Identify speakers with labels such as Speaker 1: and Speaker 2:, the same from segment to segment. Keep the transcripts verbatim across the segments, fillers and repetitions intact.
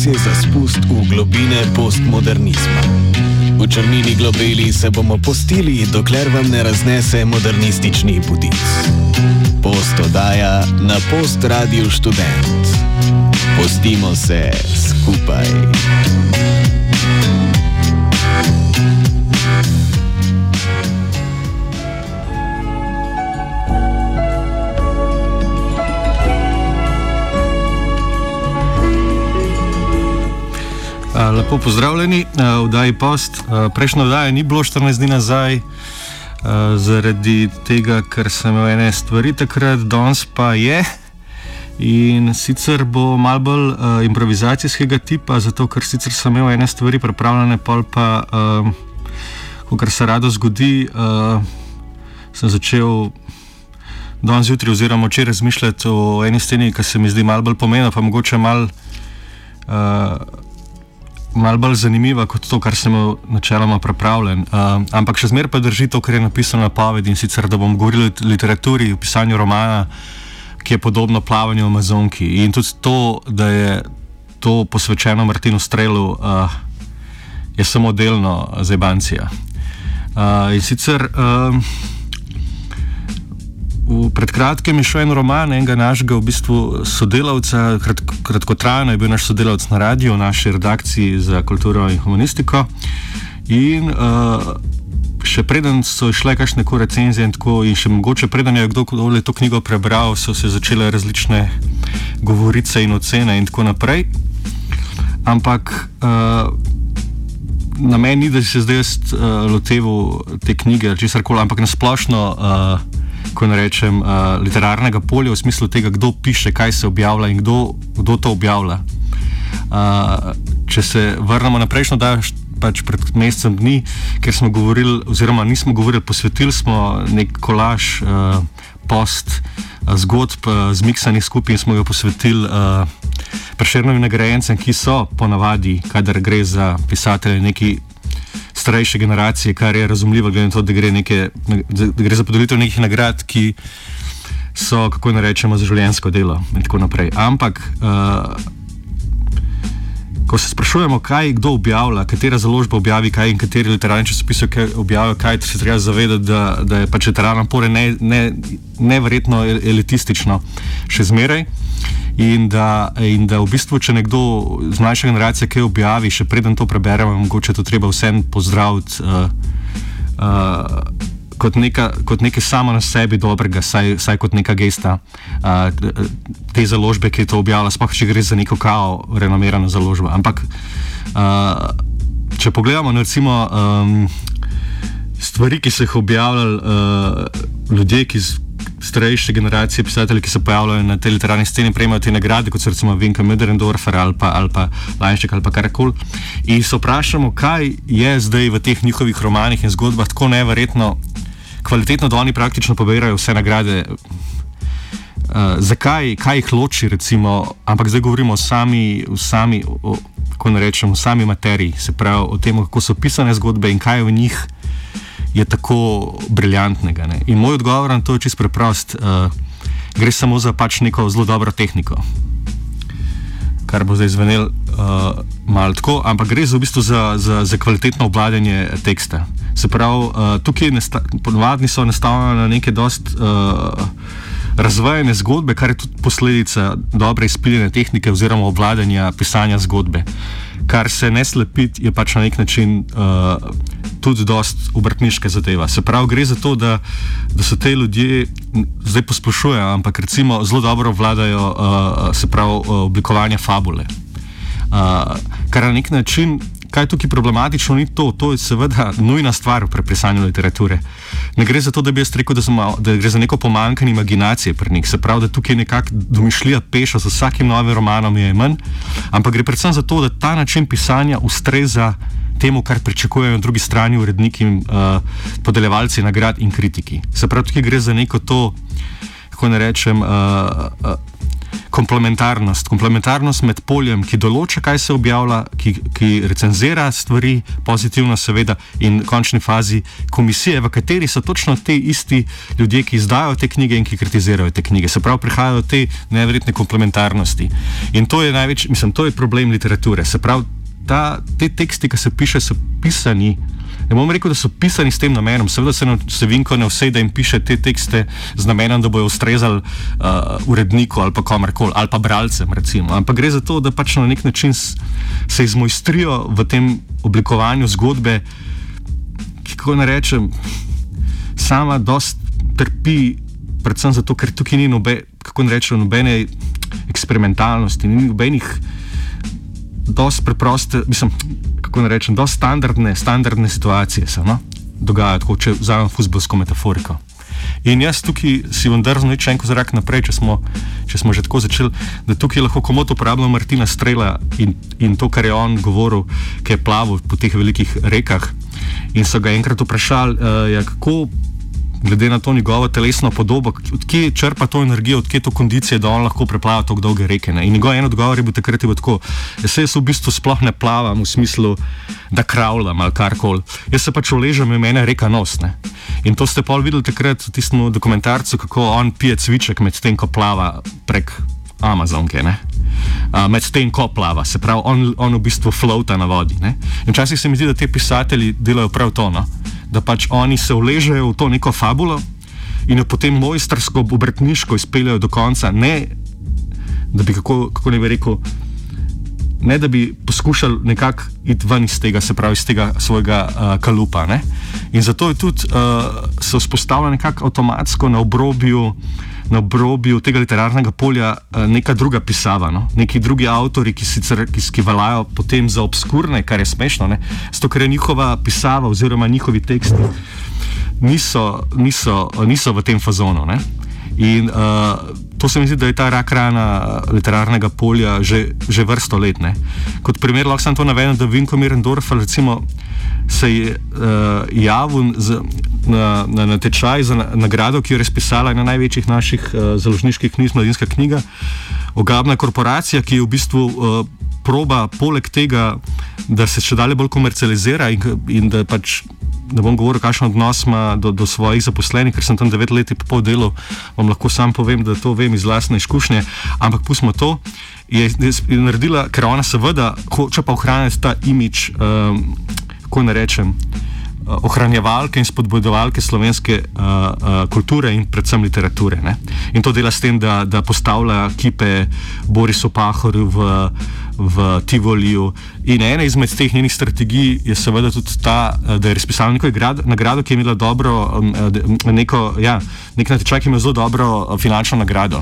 Speaker 1: je za spust v globine postmodernizma. V črnini globeli se bomo postili, dokler vam ne raznese modernistični budic. Post oddaja na Post Radio Študent. Postimo se skupaj.
Speaker 2: Lepo pozdravljeni v oddaji Post. Prejšnja oddaja ni bilo štirinajst dni nazaj, zaradi tega, ker sem imel ene stvari takrat, danes pa je. In sicer bo malo bolj uh, improvizacijskega tipa, zato ker sicer sem imel ene stvari pripravljene, pol pa, uh, kar se rado zgodi, uh, sem začel danes zjutraj oziroma včeraj razmišljati o eni sceni, ki se mi zdi malo bolj pomembna, pa mogoče malo uh, malo bolj zanimiva kot to, kar sem imel načeloma pripravljen. Uh, ampak še zmeraj pa drži to, kar je napisano na povedi, in sicer, da bom govoril o literaturi, o pisanju romana, ki je podobno plavanju v Amazonki. In tudi to, da je to posvečeno Martinu Strelu, uh, je samo delno zajbancija. Uh, in sicer uh, v, pred kratkim je šel en roman enega našega v bistvu sodelavca, krat, kratkotrajno je bil naš sodelavec na radiju, v naši redakciji za kulturo in humanistiko. In uh, še preden so išle kakšne recenzije in tako, in še mogoče preden je kdo to knjigo prebral, so se začele različne govorice in ocene in tako naprej. Ampak uh, na meni ni, da se zdaj jaz uh, loteval te knjige ali česarkoli, ampak nasplošno, uh, ko ne rečem, uh, literarnega polja v smislu tega, kdo piše, kaj se objavlja in kdo, kdo to objavlja. Uh, če se vrnemo na prejšnjo oddajo, pač pred mesecem dni, ker smo govorili, oziroma nismo govorili, posvetili smo nek kolaž uh, post uh, zgodb uh, zmiksanih skupaj in smo ga posvetili uh, Prešernovim nagrajencem, ki so ponavadi, kadar gre za pisatelje neki starejše generacije, kar je razumljivo, glede na to, da gre, neke, da gre za podelitev nekih nagrad, ki so, kako ne rečemo, za življenjsko delo in tako naprej. Ampak uh, ko se sprašujemo, kaj kdo objavlja, katera založba objavi kaj in kateri literarni časopisi objavijo kaj, se treba zavedati, da, da je pač literarno polje ne, ne, neverjetno elitistično še zmeraj in da, in da v bistvu, če nekdo z mlajše generacije kaj objavi, še preden to preberemo, mogoče to treba vsem pozdraviti uh, uh, Kot, neka, kot nekaj samo na sebi dobrega, saj, saj kot neka gesta uh, te založbe, ki je to objavila, sploh če gre za neko kao renomirano založbo. Ampak uh, če pogledamo na recimo um, stvari, ki so jih objavljali uh, ljudje, ki z starejše generacije pisatelji, ki se pojavljajo na tej literarni sceni, prejmajo te nagrade, kot so recimo Vinka Möderndorfer ali pa, ali pa Lajnšek ali pa karkoli. In se vprašamo, kaj je zdaj v teh njihovih romanih in zgodbah tako neverjetno kvalitetno, da oni praktično pobirajo vse nagrade. Uh, zakaj, kaj jih loči, recimo, ampak zdaj govorimo o sami, o sami, o, kako ne rečem, o sami materiji, se pravi o tem, kako so pisane zgodbe in kaj v njih je tako briljantnega. Ne? In moj odgovor na to je čist preprost. Uh, gre samo za pač neko zelo dobro tehniko, kar bo zdaj zvenel uh, malo tako, ampak gre za, v bistvu za, za, za kvalitetno obvladanje teksta. Se pravi, uh, tukaj ponovadni so nastavljene na neke dost uh, razvojene zgodbe, kar je tudi posledica dobre izpiljene tehnike oziroma obvladanja pisanja zgodbe. Kar se ne slepiti, je pač na nek način uh, tudi dost obrtniška zadeva. Se pravi, gre za to, da, da so te ljudje, zdaj posplošujejo, ampak recimo zelo dobro vladajo uh, se pravi, oblikovanje fabule. Uh, kar na nek način, kaj je tukaj problematično, ni to, to je seveda nujna stvar pri pisanju literature. Ne gre za to, da bi jaz rekel, da, smo, da gre za neko pomanjkanje imaginacije pri njih, se pravi, da tukaj nekako domišljija peša z vsakim novim romanom je manj, ampak gre predvsem za to, da ta način pisanja ustreza temu, kar pričakujejo na drugi strani uredniki, uh, podeljevalci nagrad in kritiki. Se pravi, tukaj gre za neko to, kako ne rečem, uh, uh, komplementarnost. Komplementarnost med poljem, ki določa, kaj se objavlja, ki, ki recenzira stvari, pozitivno seveda, in v končni fazi komisije, v kateri so točno te isti ljudje, ki izdajo te knjige in ki kritizirajo te knjige. Se pravi, prihajajo te neverjetne komplementarnosti. In to je največ, mislim, to je problem literature. Se pravi, ta, te teksti, ki se piše, so pisani. Ne bom rekel, da so pisani s tem namenom. Seveda se, se Vinko ne vsede in piše te tekste z namenom, da bojo ustrezali uh, uredniku ali pa komarkoli, ali pa bralcem, recimo. Ampak gre za to, da pač na nek način se izmojstrijo v tem oblikovanju zgodbe, ki, kako ne rečem, sama dost trpi, predvsem zato, ker tukaj ni nobe, kako ne rečem, nobene eksperimentalnosti, ni nobenih dost preproste, mislim, kako ne rečem, dost standardne, standardne situacije se, no, dogajajo, tako, če vzamem fuzbolsko metaforiko. In jaz tukaj si bom drznil iti še en korak naprej, če smo, če smo že tako začeli, da tukaj lahko komot uporabljamo Martina Strela in, in to, kar je on govoril, ki je plaval po teh velikih rekah, in so ga enkrat vprašali, uh, ja, kako glede na to njegovo telesno podobo, odkje črpa to energijo, odkje to kondicije, da on lahko preplava tako dolge reke. Ne? In njegov en odgovor je bil takrat je bil tako, jaz se jaz v bistvu sploh ne plavam v smislu, da kravljam ali karkoli. Jaz se pač uležem in mene reka nos. Ne? In to ste pol videli takrat v tistem dokumentarcu, kako on pije cviček med tem, ko plava prek Amazonke, ne? Uh, med tem, ko plava. Se pravi, on, on v bistvu flota na vodi. Ne? In včasih se mi zdi, da te pisatelji delajo prav to, no? Da pač oni se uležejo v to neko fabulo in jo potem mojstrsko, obrtniško izpeljajo do konca, ne da bi, kako, kako ne bi rekel, ne da bi poskušali nekako iti ven iz tega, se pravi iz tega svojega uh, kalupa. Ne? In zato je tudi uh, se vzpostavlja nekako avtomatsko na obrobju na obrobju tega literarnega polja neka druga pisava, no? Neki drugi avtori, ki sicer ki, ki valajo potem za obskurne, kar je smešno, ne? Zato, ker je njihova pisava oziroma njihovi teksti niso, niso, niso v tem fazonu. Ne? In uh, to se mi zdi, da je ta rak rana literarnega polja že, že vrsto let. Ne? Kot primer lahko sem to navedel, da Vinko Mirendorfer recimo se je uh, javil z, na, na, na tečaj za na, nagrado, ki jo je razpisala ena največjih naših uh, založniških knjig, Mladinska knjiga, ogabna korporacija, ki je v bistvu uh, proba poleg tega, da se še dalje bolj komercializira in, in da pač, da bom govoril, kakšen odnos ima do, do svojih zaposlenih, ker sem tam devet let in pol delal, vam lahko sam povem, da to vem iz lastne izkušnje, ampak pustimo to, je, je naredila, ker ona seveda hoče pa ohraniti ta imidž, um, kako ne rečem, ohranjevalke in spodbudovalke slovenske uh, uh, kulture in predvsem literature. Ne? In to dela s tem, da, da postavlja kipe Borisu Pahorju v, v Tivoliju. In ena izmed teh njenih strategij je seveda tudi ta, da je razpisala neko nagrado, ki je imela dobro, neko, ja, nek natečaj, ki je imel zelo dobro finančno nagrado.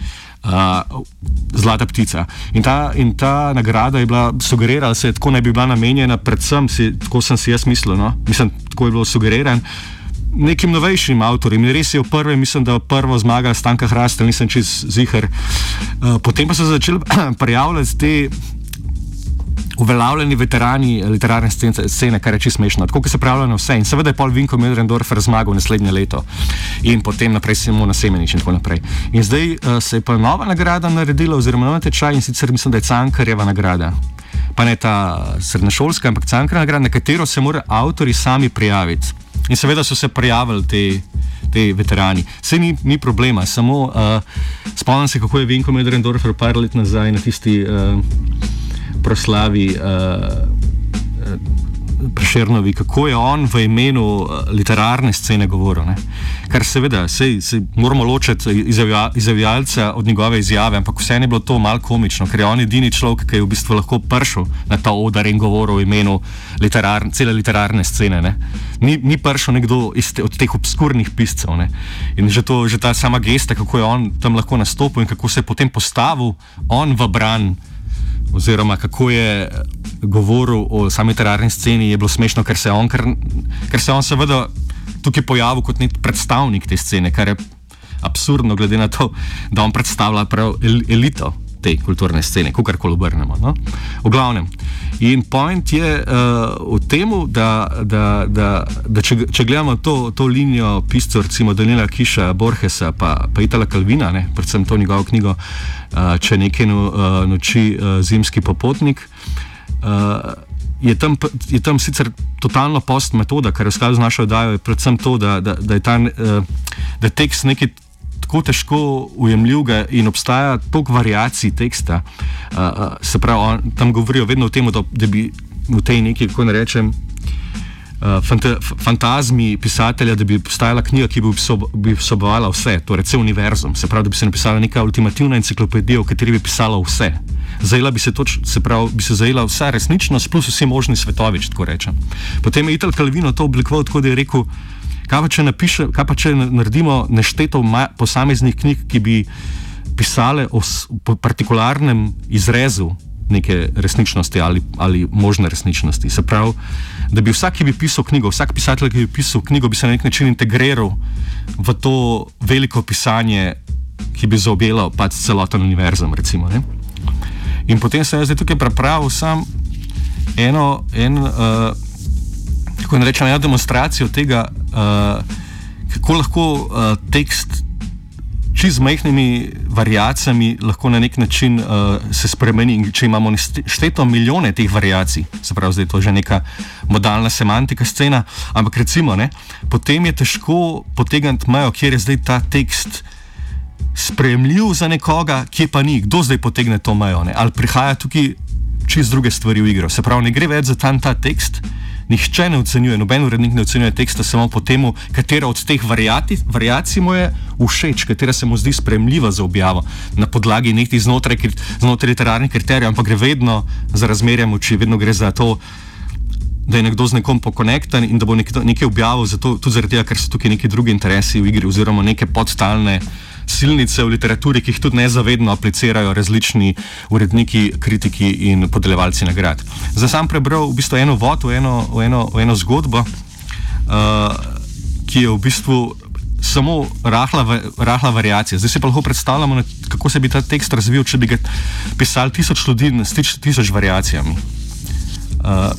Speaker 2: Uh, Zlata ptica. In ta, in ta nagrada je bila sugerirana, se je tako naj bi bila namenjena, predvsem, si, tako sem si jaz mislil, no? Mislim, tako je bilo sugeriran, nekim novejšim avtorjem. In res je v prvem, mislim, da prvo zmaga Stanka Hrastelj, nisem čist ziher. Uh, potem pa so začeli prijavljati te uveljavljeni veterani literarne scene, kar je čisto smešno. Tako, ki se prijavljajo na vse. In seveda je pol Vinko Mirendorfer zmagal naslednje leto. In potem naprej Simona Semenič in tako naprej. In zdaj uh, se je pa nova nagrada naredila, oziroma nov tečaj, in sicer mislim, da je Cankarjeva nagrada. Pa ne ta srednješolska, ampak Cankarjeva nagrada, na katero se morajo avtori sami prijaviti. In seveda so se prijavili te, te veterani. Saj ni, ni problema, samo uh, spomnim se, kako je Vinko Mirendorfer par let nazaj na tisti uh, proslavi uh, Prešernovi, kako je on v imenu literarne scene govoril. Ne? Kar seveda, sej, sej moramo ločiti izjavja, izjavljalca od njegove izjave, ampak vse je bilo to malo komično, ker je on edini človek, ki je v bistvu lahko prišel na ta odar in govoril v imenu literarne, cele literarne scene. Ne? Ni, ni prišel nekdo iz te, od teh obskurnih piscev. Ne? In že, to, že ta sama gesta, kako je on tam lahko nastopil in kako se je potem postavil on v bran, oziroma kako je govoril o sami literarni sceni, je bilo smešno, ker se je on, ker, ker se on seveda tukaj pojavil kot nek predstavnik te scene, kar je absurdno glede na to, da on predstavlja prav elito te kulturne scene, kakorkoli obrnemo. No? V glavnem. In point je uh, v temu, da, da, da, da če, če gledamo to, to linijo piscev, recimo Daniela Kiša, Borgesa, pa, pa Itala Calvina, ne, predvsem to njegovo knjigo, uh, če nekaj no, uh, noči uh, zimski popotnik, uh, je, tam, je tam sicer totalno post metoda, kar je v skladu z našo oddajo, je predvsem to, da, da, da je ta uh, da je tekst nekaj tako težko ujemljivega in obstaja toliko variacij teksta. Uh, uh, se pravi, on, tam govorijo vedno o tem, da, da bi v tej neki, kako ne rečem, uh, fanta, fantazmi pisatelja, da bi postajala knjiga, ki bi, vsob, bi vsebovala vse, torej cel univerzum. Se pravi, da bi se napisala neka ultimativna enciklopedija, v kateri bi pisala vse. Zajela bi se, toč, se pravi, bi se zajela vsa resničnost plus vsi možni svetovi, če tako rečem. Potem je Ital Calvino to oblikoval tako, da je rekel, Kaj pa, če napiše, kaj pa če naredimo nešteto posameznih knjig, ki bi pisale o partikularnem izrezu neke resničnosti ali, ali možne resničnosti. Se pravi, da bi vsak, ki bi pisal knjigo, vsak pisatelj, ki bi pisal knjigo, bi se na nek način integriral v to veliko pisanje, ki bi zaobjelo pač celoten univerzum, recimo. Ne? In potem sem jaz zdaj tukaj prepravil sam eno, en, uh, kako ne rečem, eno demonstracijo tega, uh, kako lahko uh, tekst čiz majhnimi variacijami lahko na nek način uh, se spremeni. In če imamo šteto milijone teh variacij, se pravi, zdaj je to že neka modalna semantika scena, ampak recimo, ne, potem je težko potegniti mejo, kjer je zdaj ta tekst sprejemljiv za nekoga, kje pa ni, kdo zdaj potegne to mejo, ne? Ali prihaja tukaj čist druge stvari v igro. Se pravi, ne gre več za tam ta tekst, nihče ne ocenjuje, noben urednik ne ocenjuje teksta samo po temu, katera od teh variati, variacij mu je všeč, katera se mu zdi sprejemljiva za objavo na podlagi nekih znotraj, znotraj literarnih kriterijev, ampak gre vedno za razmerje moči, vedno gre za to, da je nekdo z nekom pokonektan in da bo nekdo, nekaj objavil, zato, tudi zaradi tega, ker so tukaj neki drugi interesi v igri oziroma neke podstalne silnice v literaturi, ki jih tudi nezavedno aplicirajo različni uredniki, kritiki in podeljevalci nagrad. Zdaj sam prebral v bistvu eno vod, v eno, v eno, v eno zgodbo, uh, ki je v bistvu samo rahla, rahla variacija. Zdaj se pa lahko predstavljamo, kako se bi ta tekst razvil, če bi ga pisali tisoč ljudi s tisoč variacijami. Uh,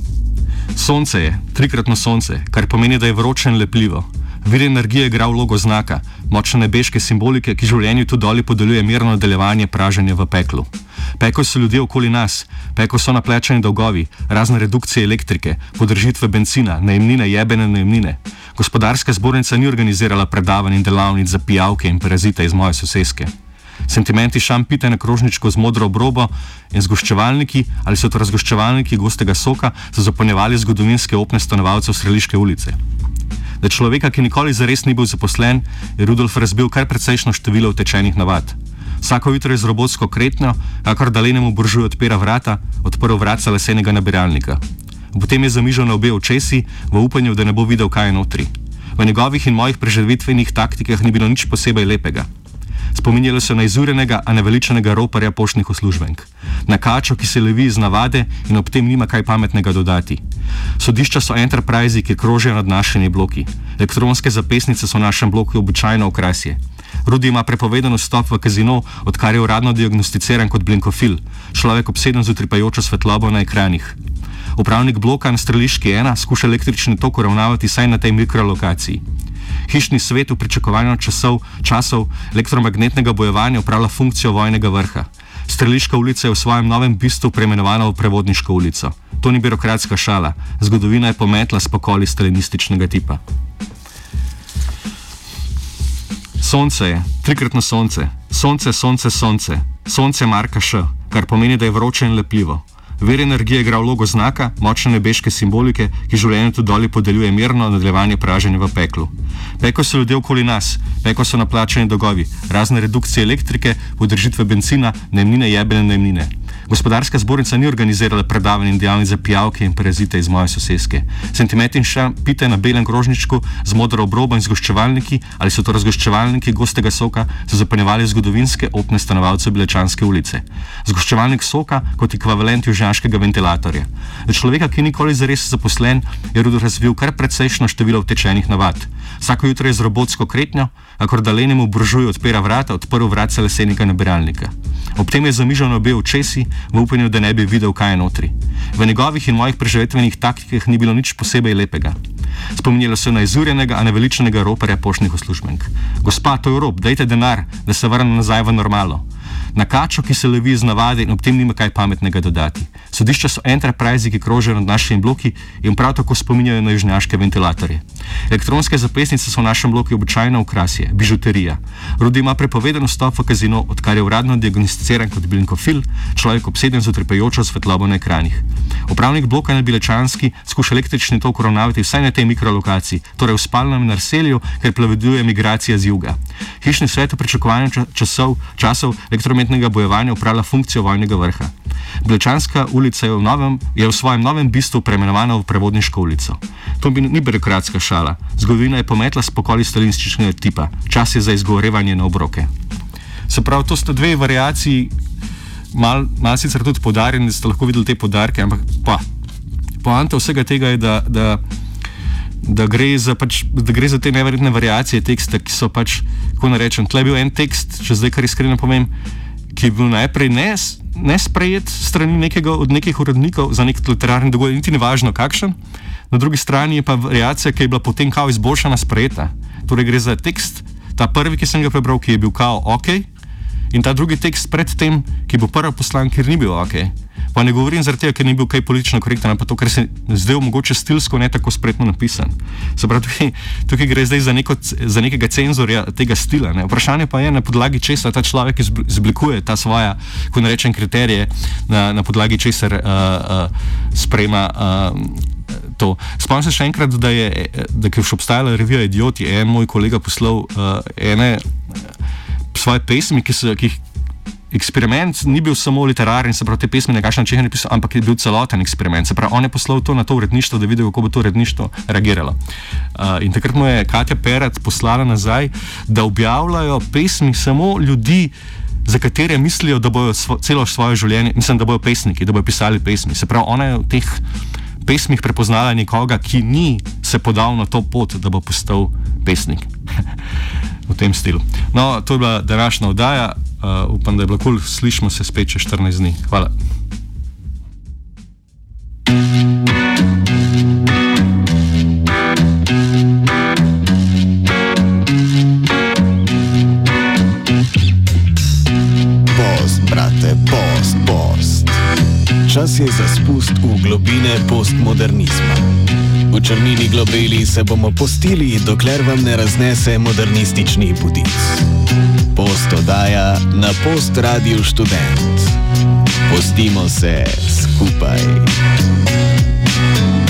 Speaker 2: sonce je, trikratno sonce, kar pomeni, da je vroče in lepljivo. Vir energije igra vlogo znaka, močne nebeške simbolike, ki življenju tu doli podeljuje mirno nadaljevanje praženja v peklu. Peklo so ljudje okoli nas, peklo so naplečeni dolgovi, razne redukcije elektrike, podržitve bencina, najemnine, jebene najemnine. Gospodarska zbornica ni organizirala predavanj in delavnic za pijavke in parazite iz moje soseske. Sentimenti šampite na krožničko z modro obrobo in zgoščevalniki, ali so to razgoščevalniki gostega soka, so zapolnjevali zgodovinske opne stanovalcev Sreliške ulice. Da človeka, ki nikoli zares ni bil zaposlen, je Rudolf razbil kar precejšno število utečenih navad. Vsako jutro je z robotsko kretnjo, kakor dalenemu buržuju odpira vrata, odprl vratca lesenega nabiralnika. Potem je zamižal na obe očesi, v upanju, da ne bo videl, kaj je notri. V njegovih in mojih preživitvenih taktikah ni bilo nič posebej lepega. Spominjali so na izurjenega, a neveličenega roparja poštnih uslužbenk. Na kačo, ki se levi iz navade in ob tem nima kaj pametnega dodati. Sodišča so enterprise, ki krožijo nad našimi bloki. Elektronske zapestnice so v našem bloku običajno okrasje. Rudi ima prepovedan vstop v kazino, odkar je uradno diagnosticiran kot blinkofil, človek obseden z utripajočo svetlobo na ekranih. Upravnik bloka na Streliški ena skuša električni tok uravnavati saj na tej mikrolokaciji. Hišni svet v pričakovanju časov, časov elektromagnetnega bojevanja upravlja funkcijo vojnega vrha. Streliška ulica je v svojem novem bistvu preimenovana v Prevodniško ulico. To ni birokratska šala. Zgodovina je pometla s pokoli stalinističnega tipa. Sonce je, trikratno sonce. Sonce, sonce, sonce. Sonce marka Š, kar pomeni, da je vroče in lepljivo. Vir energije igra vlogo znaka, močne nebeške simbolike, ki življenju tu doli podeljuje mirno nadaljevanje praženja v peklu. Peklo so ljudje okoli nas, peklo so naplačeni dolgovi, razne redukcije elektrike, podržitve bencina, najemnine, jebene najemnine. Gospodarska zbornica ni organizirala predavanj in dejavnic za pijavke in parazite iz moje soseske. Sentimenti in šampite na belem krožničku z modro obrobo in zgoščevalniki, ali so to razgoščevalniki gostega soka, so zapolnjevali zgodovinske opne stanovalce Belečanske ulice. Zgoščevalnik soka kot ekvivalent južnjaškega ventilatorja. Za človeka, ki nikoli zares zaposlen, je Rudolf razvil kar precejšno število utečenih navad. Vsako jutro je z robotsko kretnjo, kakor dalenemu buržuju odpira vrata, odprl vratca lesenega nabiralnika. Ob tem je zamižal na obe očesi, v upanju, da ne bi videl, kaj je notri. V njegovih in mojih preživetvenih taktikah ni bilo nič posebej lepega. Spominjalo se na izurjenega, a naveličenega roparja poštnih uslužbenk. Gospa, to je rop, dajte denar, da se vrne nazaj v normalo. Na kačo, ki se levi z navade in ob tem nima kaj pametnega dodati. Sodišča so enterprise, ki krožijo nad našimi bloki in prav tako spominjajo na južnjaške ventilatorje. Elektronske zapestnice so v našem bloku običajno okrasje, bižuterija. Rudi ima prepovedan vstop v kazino, odkar je uradno diagnosticiran kot blinkofil, človek obseden z utripajočo svetlobo na ekranih. Upravnik bloka na Bilečanski skuša električni tok uravnavati vsaj na tej mikrolokaciji, torej v spalnem naselju, ker prevladuje migracija z juga. Hišni svet v pričakovanju časov, časov elektromagnetnega bojevanja upravlja funkcijo vojnega vrha. Bilečanska ulica je v, novem, je v svojem novem bistvu preimenovana v Prevodniško ulico. To ni birokratska šala. Zgodovina je pometla s pokoli stalinističnega tipa. Čas je za izgovorevanje na obroke. Se pravi, to sta dve variaciji, mal, mal sicer tudi podarjeni, da ste lahko videli te podarke, ampak pa, poanta vsega tega je, da, da, da, gre za, pač, da gre za te neverjetne variacije teksta, ki so pač, kako narečem, tle je bil en tekst, če zdaj kar iskreno povem, ki je bil najprej ne, ne sprejet strani nekega od nekih urednikov za nek literarni dogodek, niti ne važno kakšen, na drugi strani je pa variacija, ki je bila potem kao izboljšana, sprejeta. Torej gre za tekst, ta prvi, ki sem ga prebral, ki je bil kao ok, in ta drugi tekst pred tem, ki bo prvi poslan, ker ni bil ok. Pa ne govorim zaradi tega, ker ni bil kaj politično korekten, ampak to, ker se zdaj mogoče stilsko ne tako spretno napisan. Se pravi, tukaj, tukaj gre zdaj za, neko, za nekega cenzorja tega stila. Ne. Vprašanje pa je, na podlagi česa ta človek izblikuje ta svoja, ko ne rečem, kriterije, na, na podlagi česar uh, uh, sprejema uh, to. Spomnim se še enkrat, da je, da je še obstajala revija Idioti, en moj kolega poslal uh, ene svoje pesmi, ki so, ki jih eksperiment ni bil samo literaren, se pravi, te pesmi nekakšen način napisal, ampak je bil celoten eksperiment. Se pravi, on je poslal to na to uredništvo, da videl, kako bo to uredništvo reagiralo. Uh, in takrat mu je Katja Perat poslala nazaj, da objavljajo pesmi samo ljudi, za katere mislijo, da bojo svo, celo svoje življenje, mislim, da bojo pesniki, da bojo pisali pesmi. Se pravi, ona je v teh pesmih prepoznala nekoga, ki ni se podal na to pot, da bo postal pesnik. V tem stilu. No, to je bila današnja oddaja. Uh, upam, da je bilo kul. Slišimo se spet čez štirinajst dni. Hvala.
Speaker 1: Post, brate, post, post. Čas je za spust v globine postmodernizma. V črnini globeli se bomo postili, dokler vam ne raznese modernistični budic. Post oddaja na Post Radiu Študent. Postimo se skupaj.